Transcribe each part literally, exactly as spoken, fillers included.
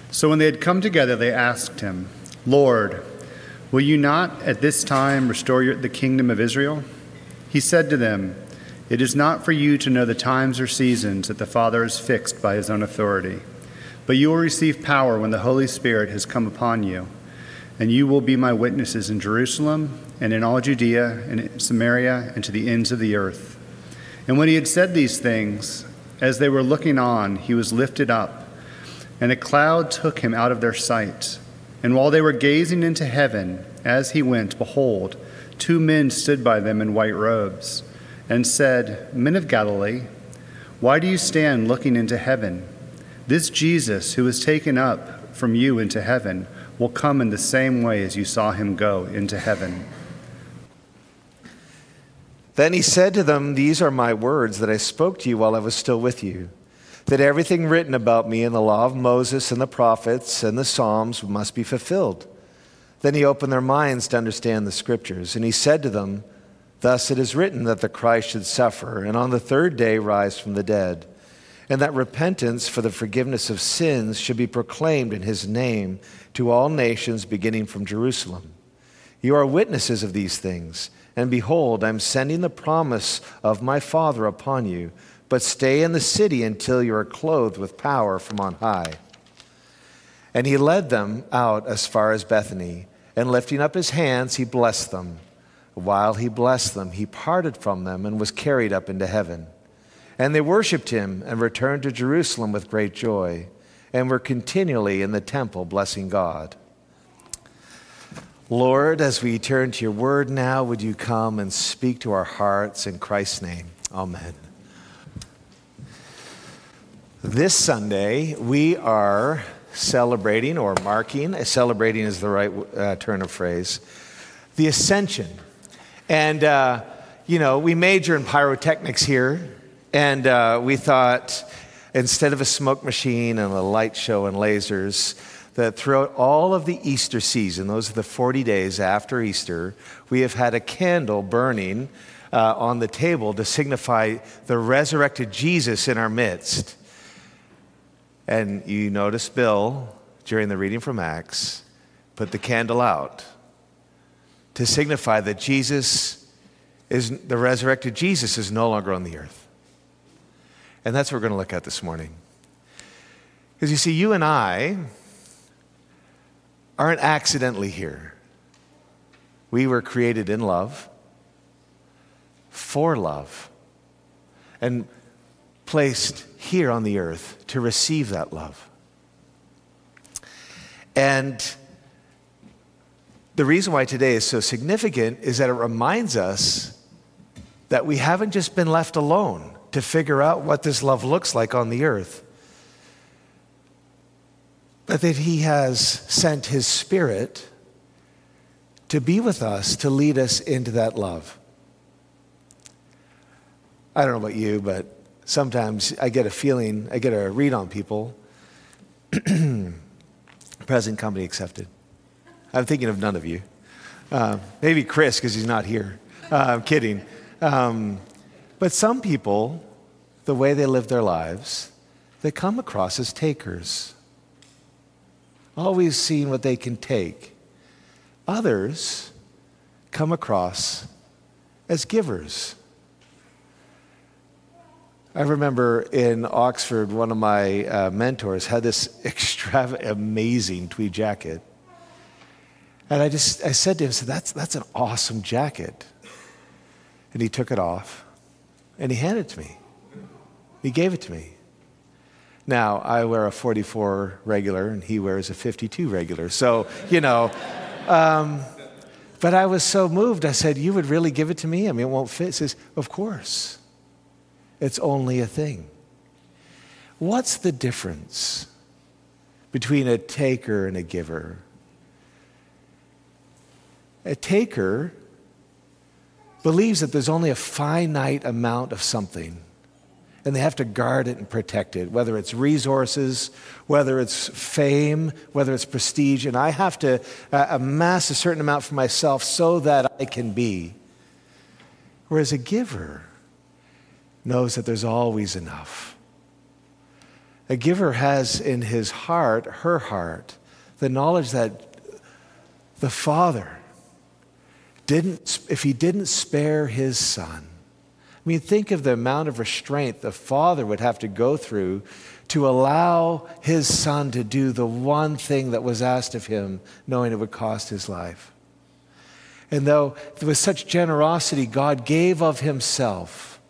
So when they had come together, they asked him, "Lord, will you not at this time restore your, the kingdom of Israel?" He said to them, "It is not for you to know the times or seasons that the Father has fixed by his own authority, but you will receive power when the Holy Spirit has come upon you, and you will be my witnesses in Jerusalem and in all Judea and in Samaria and to the ends of the earth." And when he had said these things, as they were looking on, he was lifted up, and a cloud took him out of their sight. And while they were gazing into heaven, as he went, behold, two men stood by them in white robes, and said, "Men of Galilee, why do you stand looking into heaven? This Jesus, who was taken up from you into heaven, will come in the same way as you saw him go into heaven." Then he said to them, "These are my words that I spoke to you while I was still with you, that everything written about me in the law of Moses and the prophets and the Psalms must be fulfilled." Then he opened their minds to understand the scriptures, and he said to them, "Thus it is written that the Christ should suffer, and on the third day rise from the dead, and that repentance for the forgiveness of sins should be proclaimed in his name to all nations, beginning from Jerusalem. You are witnesses of these things. And behold, I am sending the promise of my Father upon you, but stay in the city until you are clothed with power from on high." And he led them out as far as Bethany, and lifting up his hands, he blessed them. While he blessed them, he parted from them and was carried up into heaven. And they worshipped him and returned to Jerusalem with great joy, and were continually in the temple blessing God. Lord, as we turn to your word now, would you come and speak to our hearts in Christ's name? Amen. This Sunday, we are celebrating or marking, celebrating is the right uh, turn of phrase, the Ascension. And, uh, you know, we major in pyrotechnics here, and uh, we thought instead of a smoke machine and a light show and lasers, that throughout all of the Easter season, those are the forty days after Easter, we have had a candle burning uh, on the table to signify the resurrected Jesus in our midst. And you notice Bill, during the reading from Acts, put the candle out to signify that Jesus is, the resurrected Jesus is no longer on the earth. And that's what we're going to look at this morning. Because you see, you and I aren't accidentally here. We were created in love, for love, and placed here on the earth to receive that love. And the reason why today is so significant is that it reminds us that we haven't just been left alone to figure out what this love looks like on the earth, but that he has sent his Spirit to be with us, to lead us into that love. I don't know about you, but sometimes I get a feeling, I get a read on people, present company accepted. I'm thinking of none of you. Uh, maybe Chris, because he's not here. Uh, I'm kidding. Um, but some people, the way they live their lives, they come across as takers. Always seeing what they can take. Others come across as givers. I remember in Oxford, one of my uh, mentors had this extravagant, amazing tweed jacket. And I just, I said to him, I said, that's, that's an awesome jacket. And he took it off and he handed it to me. He gave it to me. Now, I wear a forty-four regular, and he wears a fifty-two regular. So, you know, um, but I was so moved. I said, "You would really give it to me? I mean, it won't fit." He says, "Of course. It's only a thing." What's the difference between a taker and a giver? A taker believes that there's only a finite amount of something, and they have to guard it and protect it, whether it's resources, whether it's fame, whether it's prestige, and I have to uh, amass a certain amount for myself so that I can be. Whereas a giver knows that there's always enough. A giver has in his heart, her heart, the knowledge that the Father didn't, if he didn't spare his Son. I mean, think of the amount of restraint the Father would have to go through to allow his Son to do the one thing that was asked of him, knowing it would cost his life. And though with such generosity God gave of himself,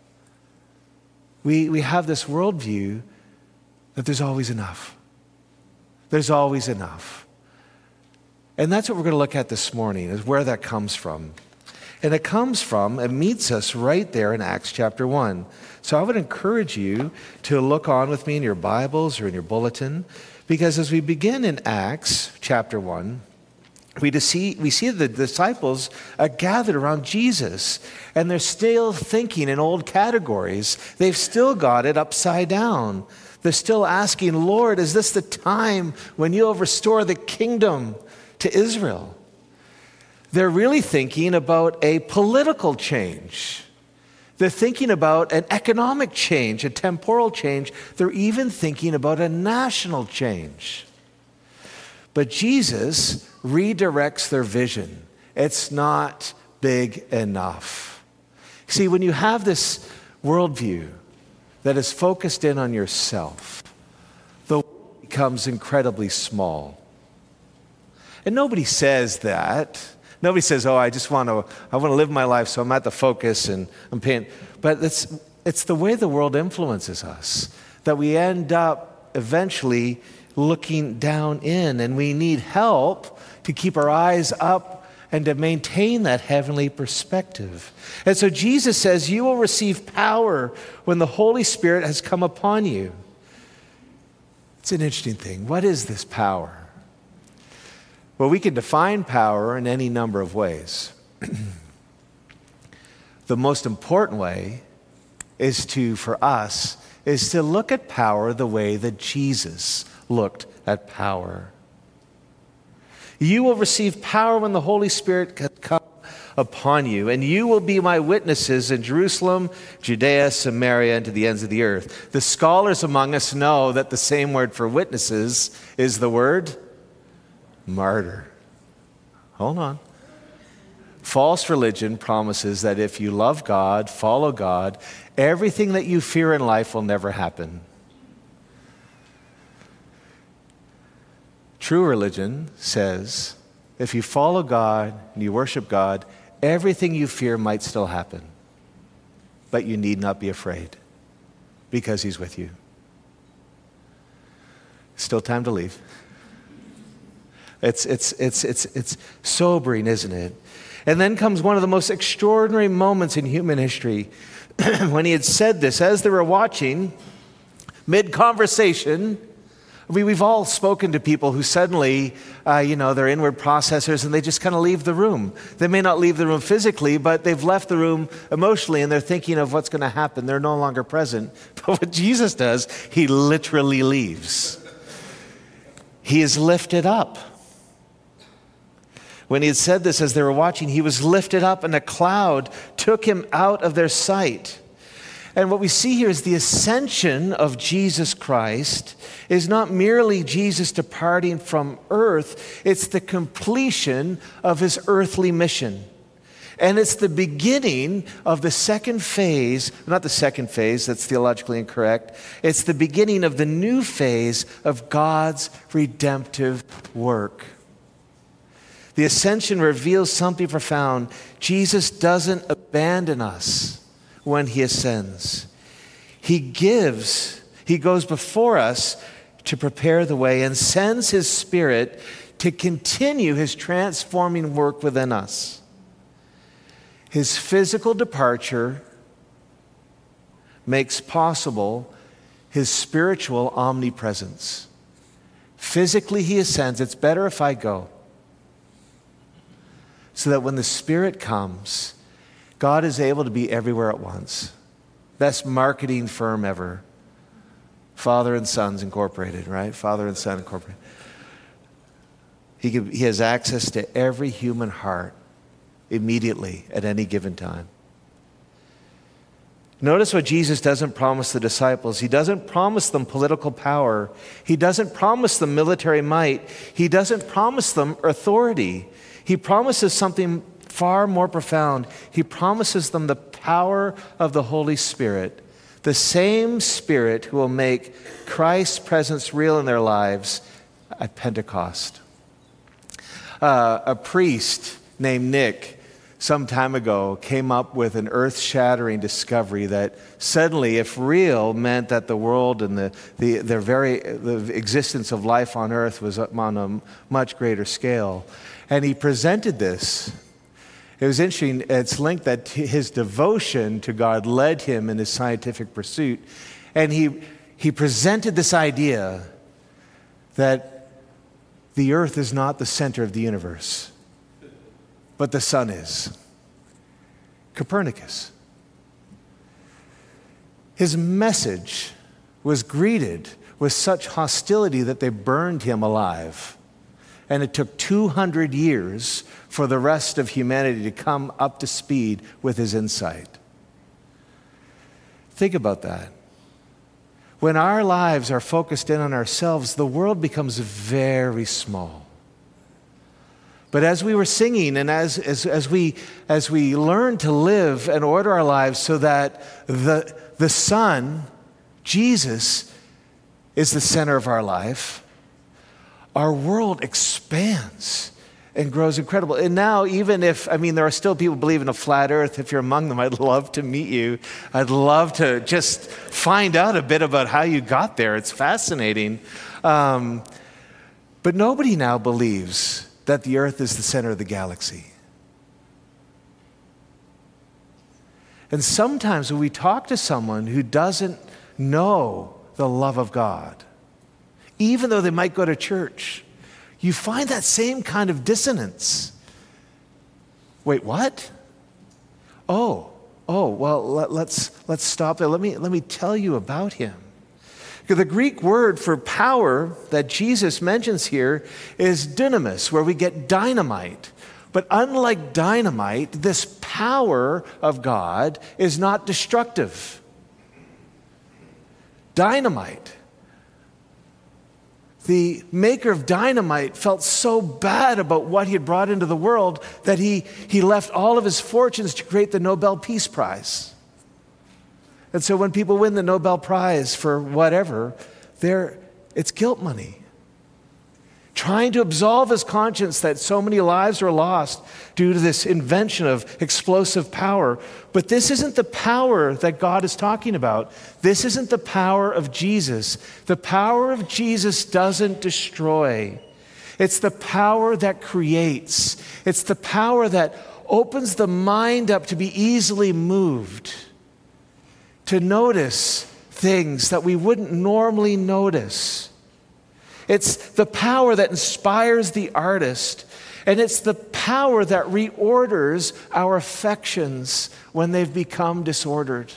we, we have this worldview that there's always enough. There's always enough. And that's what we're going to look at this morning, is where that comes from. And it comes from, it meets us right there in Acts chapter one. So I would encourage you to look on with me in your Bibles or in your bulletin, because as we begin in Acts chapter one, we see, we see the disciples are gathered around Jesus, and they're still thinking in old categories. They've still got it upside down. They're still asking, Lord, is this the time when you'll restore the kingdom to Israel? They're really thinking about a political change. They're thinking about an economic change, a temporal change. They're even thinking about a national change. But Jesus redirects their vision. It's not big enough. See, when you have this worldview that is focused in on yourself, the world becomes incredibly small. And nobody says that. Nobody says, oh, I just want to, I want to live my life, so I'm at the focus and I'm paying. But it's, it's the way the world influences us that we end up eventually looking down in, and we need help to keep our eyes up and to maintain that heavenly perspective. And so Jesus says, you will receive power when the Holy Spirit has come upon you. It's an interesting thing. What is this power? Well, we can define power in any number of ways. The most important way is to, for us, is to look at power the way that Jesus looked at power. You will receive power when the Holy Spirit comes upon you, and you will be my witnesses in Jerusalem, Judea, Samaria, and to the ends of the earth. The scholars among us know that the same word for witnesses is the word martyr. Hold on. False religion promises that if you love God, follow God, everything that you fear in life will never happen. True religion says if you follow God and you worship God, everything you fear might still happen, but you need not be afraid because He's with you. Still time to leave. It's, it's, it's, it's, it's sobering, isn't it? And then comes one of the most extraordinary moments in human history. When he had said this, as they were watching, mid-conversation, we, we've all spoken to people who suddenly, uh, you know, they're inward processors and they just kind of leave the room. They may not leave the room physically, but they've left the room emotionally and they're thinking of what's going to happen. They're no longer present. But what Jesus does, He literally leaves. He is lifted up. When he had said this, as they were watching, he was lifted up and a cloud took him out of their sight. And what we see here is the ascension of Jesus Christ is not merely Jesus departing from earth, it's the completion of his earthly mission. And it's the beginning of the second phase, not the second phase, that's theologically incorrect. It's the beginning of the new phase of God's redemptive work. The ascension reveals something profound. Jesus doesn't abandon us when he ascends. He gives, he goes before us to prepare the way and sends his Spirit to continue his transforming work within us. His physical departure makes possible his spiritual omnipresence. Physically he ascends. It's better if I go. So that when the Spirit comes, God is able to be everywhere at once. Best marketing firm ever. Father and Sons Incorporated, right? Father and Son Incorporated. He, can, he has access to every human heart immediately at any given time. Notice what Jesus doesn't promise the disciples. He doesn't promise them political power. He doesn't promise them military might. He doesn't promise them authority. He promises something far more profound. He promises them the power of the Holy Spirit, the same Spirit who will make Christ's presence real in their lives at Pentecost. Uh, a priest named Nick, some time ago, came up with an earth-shattering discovery that suddenly, if real, meant that the world and the, the, the very the existence of life on earth was on a much greater scale. And he presented this. It was interesting. It's linked that his devotion to God led him in his scientific pursuit. And he, he presented this idea that the earth is not the center of the universe, but the sun is. Copernicus. His message was greeted with such hostility that they burned him alive. And it took two hundred years for the rest of humanity to come up to speed with his insight. Think about that. When our lives are focused in on ourselves, the world becomes very small. But as we were singing and as, as, as, we, as we learn to live and order our lives so that the, the Son, Jesus, is the center of our life, our world expands and grows incredible. And now, even if, I mean, there are still people who believe in a flat earth. If you're among them, I'd love to meet you. I'd love to just find out a bit about how you got there. It's fascinating. Um, but nobody now believes that the earth is the center of the galaxy. And sometimes when we talk to someone who doesn't know the love of God, even though they might go to church, you find that same kind of dissonance. Wait, what? Oh, oh, well, let, let's, let's stop there. Let me, let me tell you about him. The Greek word for power that Jesus mentions here is dunamis, where we get dynamite. But unlike dynamite, this power of God is not destructive. Dynamite. The maker of dynamite felt so bad about what he had brought into the world that he, he left all of his fortunes to create the Nobel Peace Prize. And so when people win the Nobel Prize for whatever, they're, it's guilt money. Trying to absolve his conscience that so many lives are lost due to this invention of explosive power. But this isn't the power that God is talking about. This isn't the power of Jesus. The power of Jesus doesn't destroy. It's the power that creates. It's the power that opens the mind up to be easily moved, to notice things that we wouldn't normally notice. It's the power that inspires the artist, and it's the power that reorders our affections when they've become disordered.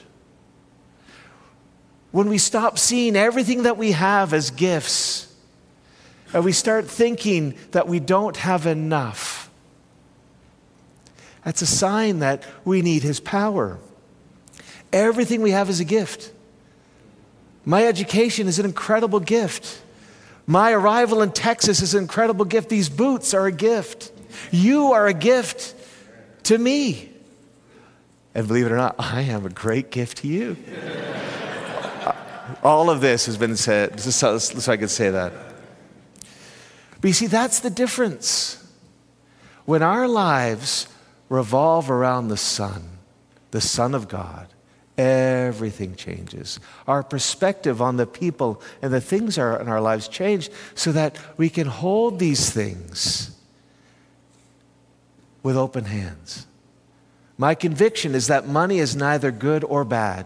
When we stop seeing everything that we have as gifts, and we start thinking that we don't have enough, that's a sign that we need his power. Everything we have is a gift. My education is an incredible gift. My arrival in Texas is an incredible gift. These boots are a gift. You are a gift to me. And believe it or not, I am a great gift to you. All of this has been said, just so, so I could say that. But you see, that's the difference. When our lives revolve around the Son, the Son of God, everything changes. Our perspective on the people and the things are, in our lives change so that we can hold these things with open hands. My conviction is that money is neither good or bad.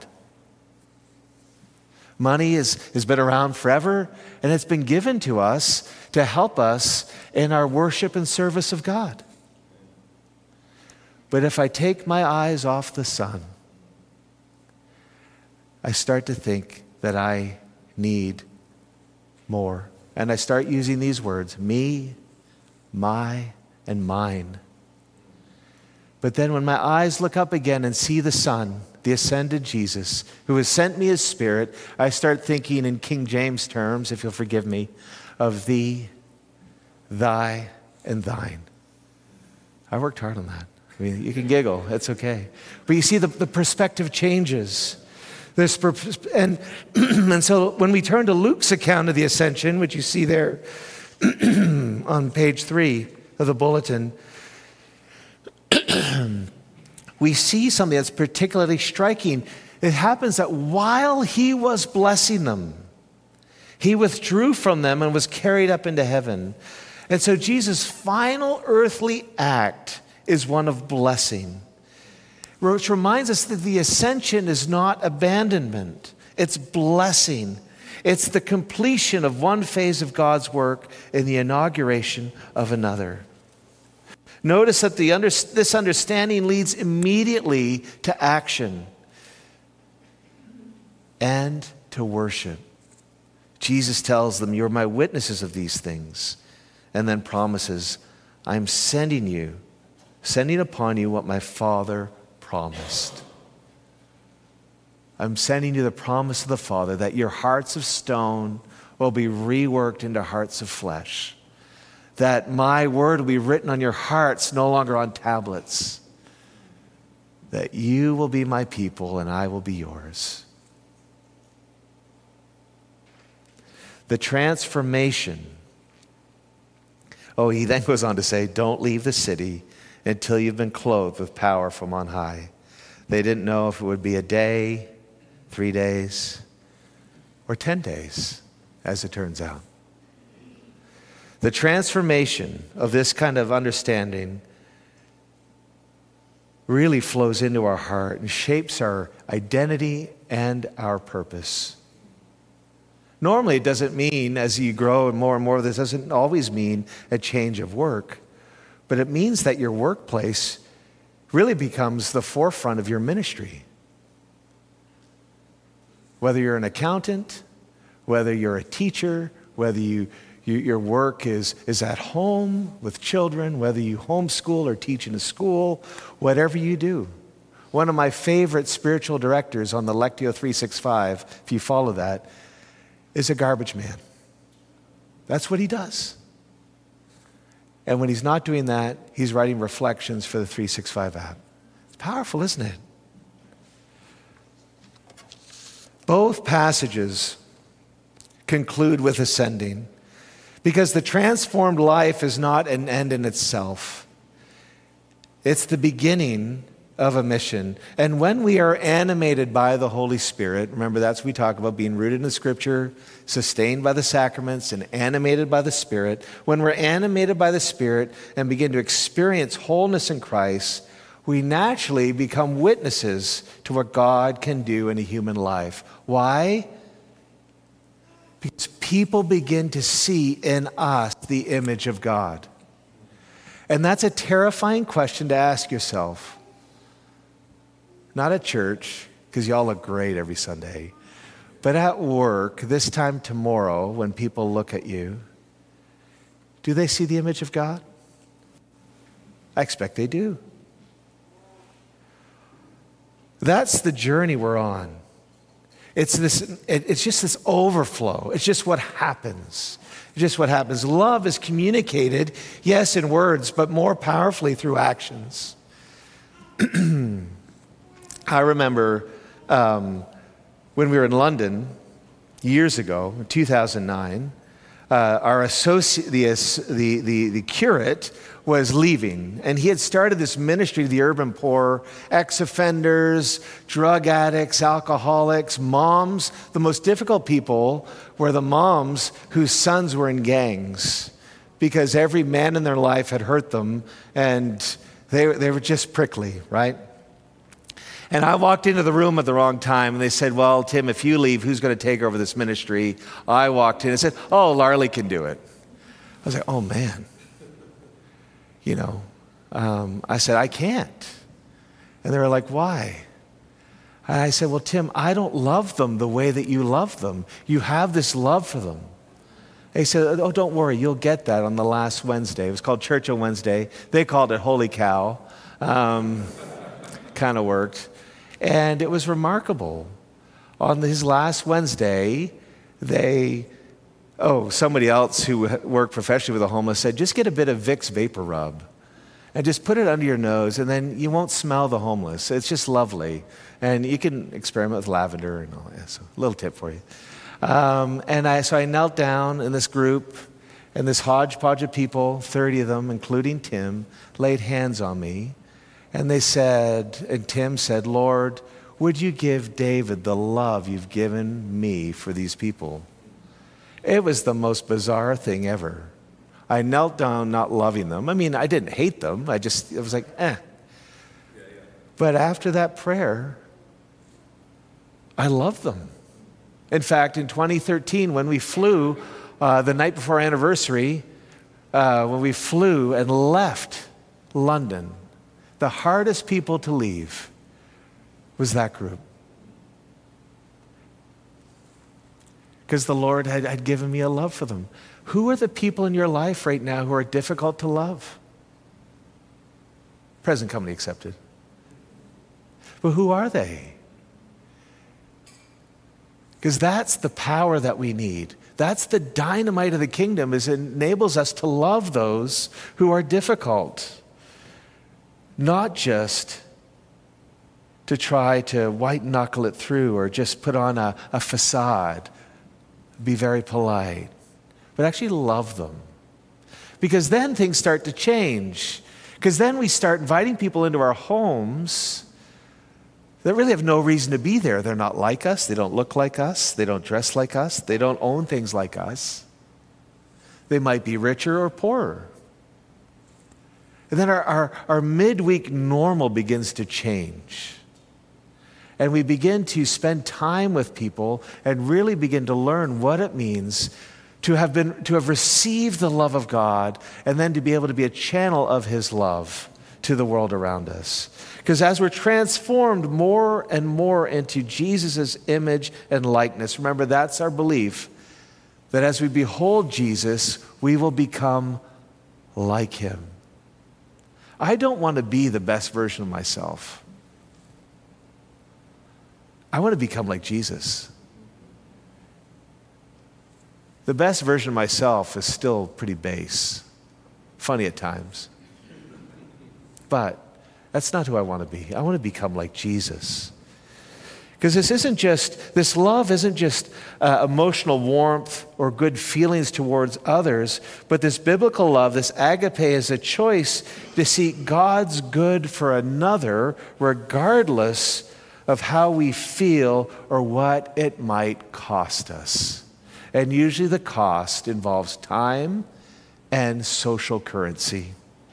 Money is, has been around forever, and it's been given to us to help us in our worship and service of God. But if I take my eyes off the Son, I start to think that I need more. And I start using these words, me, my, and mine. But then when my eyes look up again and see the Son, the ascended Jesus, who has sent me his Spirit, I start thinking in King James terms, if you'll forgive me, of thee, thy, and thine. I worked hard on that. I mean, you can giggle, it's okay. But you see, the, the perspective changes. This, and, and so when we turn to Luke's account of the ascension, which you see there on page three of the bulletin, we see something that's particularly striking. It happens that while he was blessing them, he withdrew from them and was carried up into heaven. And so Jesus' final earthly act is one of blessing, which reminds us that the ascension is not abandonment, it's blessing. It's the completion of one phase of God's work and the inauguration of another. Notice that the under, this understanding leads immediately to action and to worship. Jesus tells them, "You're my witnesses of these things," and then promises, "I'm sending you, sending upon you what my Father promised." I'm sending you the promise of the Father that your hearts of stone will be reworked into hearts of flesh. That my word will be written on your hearts, no longer on tablets. That you will be my people and I will be yours. The transformation. Oh, he then goes on to say, don't leave the city until you've been clothed with power from on high. They didn't know if it would be a day, three days, or ten days, as it turns out. The transformation of this kind of understanding really flows into our heart and shapes our identity and our purpose. Normally, it doesn't mean, as you grow and more and more, this doesn't always mean a change of work, but it means that your workplace really becomes the forefront of your ministry. Whether you're an accountant, whether you're a teacher, whether you, you your work is, is at home with children, whether you homeschool or teach in a school, whatever you do. One of my favorite spiritual directors on the Lectio three sixty-five, if you follow that, is a garbage man. That's what he does. And when he's not doing that, he's writing reflections for the three sixty-five app. It's powerful, isn't it? Both passages conclude with ascending because the transformed life is not an end in itself. It's the beginning of a mission. And when we are animated by the Holy Spirit, remember that's what we talk about, being rooted in the Scripture, sustained by the sacraments, and animated by the Spirit. When we're animated by the Spirit and begin to experience wholeness in Christ, we naturally become witnesses to what God can do in a human life. Why? Because people begin to see in us the image of God. And that's a terrifying question to ask yourself. Not at church, because y'all look great every Sunday, but at work, this time tomorrow, when people look at you, do they see the image of God? I expect they do. That's the journey we're on. It's this. It's just this overflow. It's just what happens. It's just what happens. Love is communicated, yes, in words, but more powerfully through actions. I remember um, when we were in London years ago, in two thousand nine, uh, our associate, the, the, the, the curate was leaving, and he had started this ministry to the urban poor, ex-offenders, drug addicts, alcoholics, moms. The most difficult people were the moms whose sons were in gangs because every man in their life had hurt them, and they, they were just prickly, right? And I walked into the room at the wrong time, and they said, well, Tim, if you leave, who's going to take over this ministry? I walked in and said, oh, Larley can do it. I was like, oh, man. You know, um, I said, I can't. And they were like, why? And I said, well, Tim, I don't love them the way that you love them. You have this love for them. They said, oh, don't worry, you'll get that on the last Wednesday. It was called Church on Wednesday. They called it Holy Cow. Um, kind of worked. And it was remarkable. On his last Wednesday, they, oh, somebody else who worked professionally with the homeless said, just get a bit of Vicks Vapor Rub and just put it under your nose, and then you won't smell the homeless. It's just lovely. And you can experiment with lavender and all that. So a little tip for you. Um, and I, so I knelt down in this group, and this hodgepodge of people, thirty of them, including Tim, laid hands on me. And they said, and Tim said, Lord, would you give David the love you've given me for these people? It was the most bizarre thing ever. I knelt down not loving them. I mean, I didn't hate them. I just, it was like, eh. But after that prayer, I loved them. In fact, in twenty thirteen, when we flew, uh, the night before our anniversary, uh, when we flew and left London, the hardest people to leave was that group. Because the Lord had, had given me a love for them. Who are the people in your life right now who are difficult to love? Present company accepted. But who are they? Because that's the power that we need. That's the dynamite of the kingdom, is it enables us to love those who are difficult. Not just to try to white knuckle it through or just put on a, a facade, be very polite, but actually love them. Because then things start to change. Because then we start inviting people into our homes that really have no reason to be there. They're not like us. They don't look like us. They don't dress like us. They don't own things like us. They might be richer or poorer. And then our, our, our midweek normal begins to change. And we begin to spend time with people and really begin to learn what it means to have been, to have received the love of God and then to be able to be a channel of His love to the world around us. Because as we're transformed more and more into Jesus' image and likeness, remember that's our belief, that as we behold Jesus, we will become like Him. I don't want to be the best version of myself. I want to become like Jesus. The best version of myself is still pretty base, funny at times. But that's not who I want to be. I want to become like Jesus. Because this isn't just, this love isn't just uh, emotional warmth or good feelings towards others, but this biblical love, this agape, is a choice to seek God's good for another, regardless of how we feel or what it might cost us. And usually the cost involves time and social currency.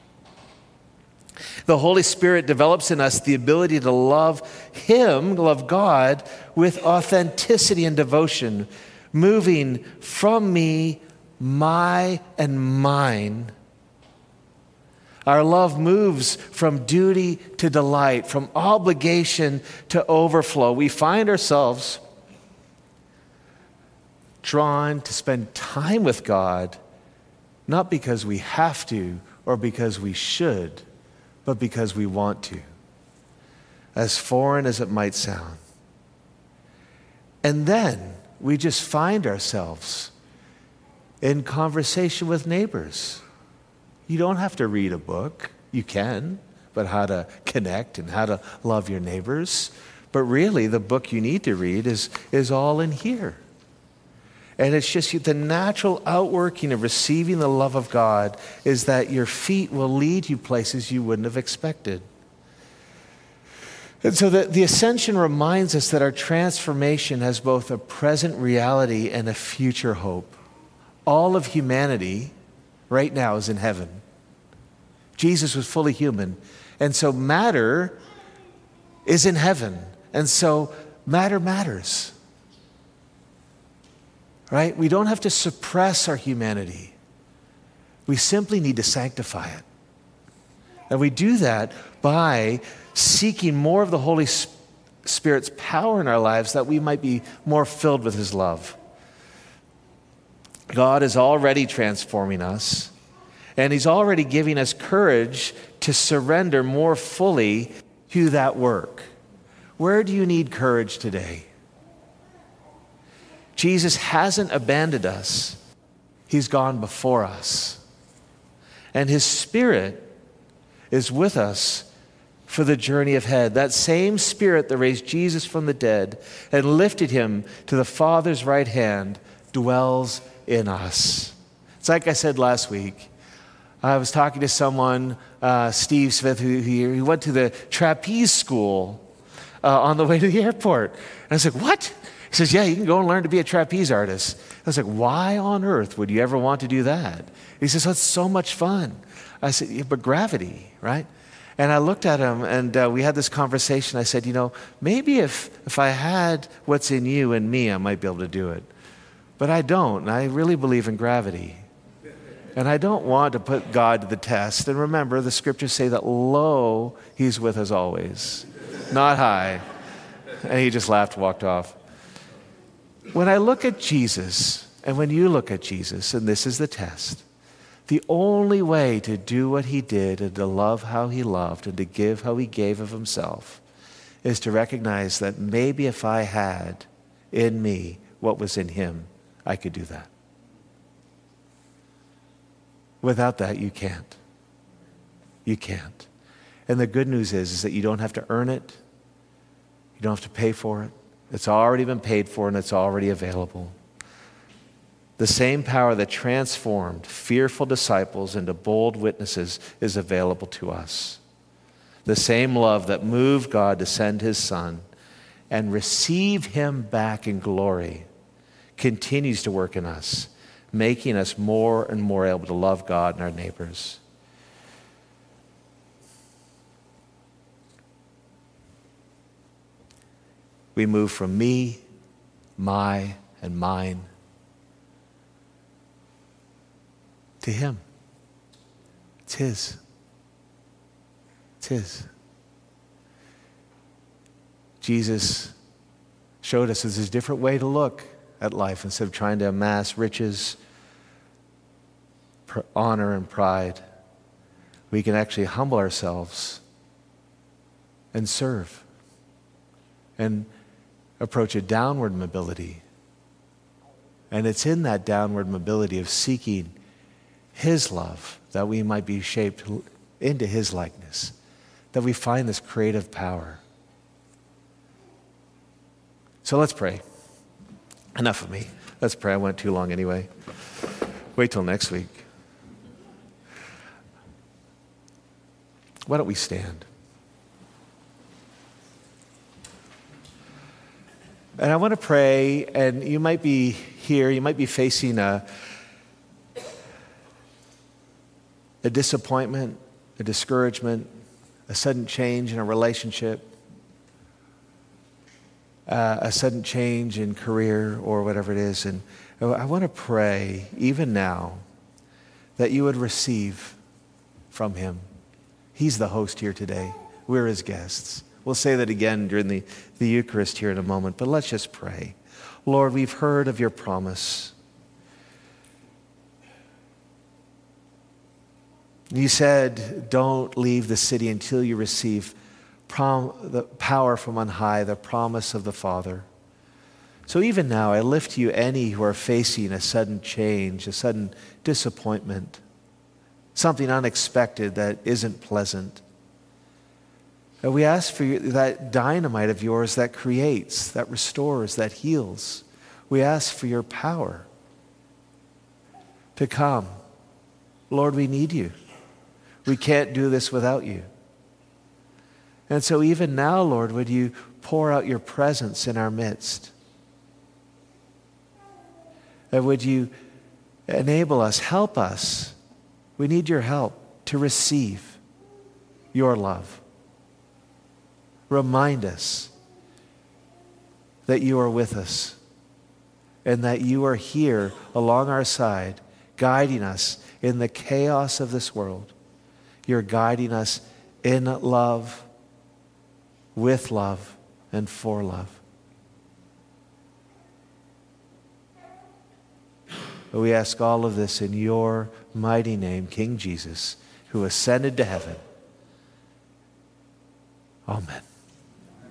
The Holy Spirit develops in us the ability to love Him, love God, with authenticity and devotion, moving from me, my, and mine. Our love moves from duty to delight, from obligation to overflow. We find ourselves drawn to spend time with God, not because we have to or because we should, but because we want to, as foreign as it might sound. And then we just find ourselves in conversation with neighbors. You don't have to read a book. You can, but how to connect and how to love your neighbors. But really, the book you need to read is, is all in here. And it's just the natural outworking of receiving the love of God is that your feet will lead you places you wouldn't have expected. And so the, the ascension reminds us that our transformation has both a present reality and a future hope. All of humanity right now is in heaven. Jesus was fully human. And so matter is in heaven. And so matter matters. Right? We don't have to suppress our humanity. We simply need to sanctify it. And we do that by seeking more of the Holy Spirit's power in our lives that we might be more filled with His love. God is already transforming us, and He's already giving us courage to surrender more fully to that work. Where do you need courage today? Jesus hasn't abandoned us. He's gone before us. And his Spirit is with us for the journey ahead. That same Spirit that raised Jesus from the dead and lifted him to the Father's right hand dwells in us. It's like I said last week. I was talking to someone, uh, Steve Smith, who, who went to the trapeze school uh, on the way to the airport. And I was like, what? He says, yeah, you can go and learn to be a trapeze artist. I was like, why on earth would you ever want to do that? He says, oh, it's so much fun. I said, yeah, but gravity, right? And I looked at him, and uh, we had this conversation. I said, you know, maybe if, if I had what's in you and me, I might be able to do it. But I don't, and I really believe in gravity. And I don't want to put God to the test. And remember, the scriptures say that, lo, he's with us always, not high. And he just laughed, walked off. When I look at Jesus, and when you look at Jesus, and this is the test, the only way to do what he did and to love how he loved and to give how he gave of himself is to recognize that maybe if I had in me what was in him, I could do that. Without that, you can't. You can't. And the good news is, is that you don't have to earn it. You don't have to pay for it. It's already been paid for and it's already available. The same power that transformed fearful disciples into bold witnesses is available to us. The same love that moved God to send his Son and receive him back in glory continues to work in us, making us more and more able to love God and our neighbors. We move from me, my, and mine to him. It's his. It's his. Jesus showed us there's a different way to look at life instead of trying to amass riches, pr- honor, and pride. We can actually humble ourselves and serve and approach a downward mobility. And it's in that downward mobility of seeking his love that we might be shaped into his likeness, that we find this creative power. So let's pray. Enough of me. Let's pray. I went too long anyway. Wait till next week. Why don't we stand? And I want to pray, and you might be here, you might be facing a, a disappointment, a discouragement, a sudden change in a relationship, uh, a sudden change in career or whatever it is. And I want to pray, even now, that you would receive from him. He's the host here today. We're his guests. We'll say that again during the, the Eucharist here in a moment, but let's just pray. Lord, we've heard of your promise. You said, don't leave the city until you receive prom- the power from on high, the promise of the Father. So even now, I lift to you any who are facing a sudden change, a sudden disappointment, something unexpected that isn't pleasant. And we ask for you, that dynamite of yours that creates, that restores, that heals. We ask for your power to come. Lord, we need you. We can't do this without you. And so even now, Lord, would you pour out your presence in our midst? And would you enable us, help us, we need your help to receive your love. Remind us that you are with us and that you are here along our side, guiding us in the chaos of this world. You're guiding us in love, with love, and for love. We ask all of this in your mighty name, King Jesus, who ascended to heaven. Amen.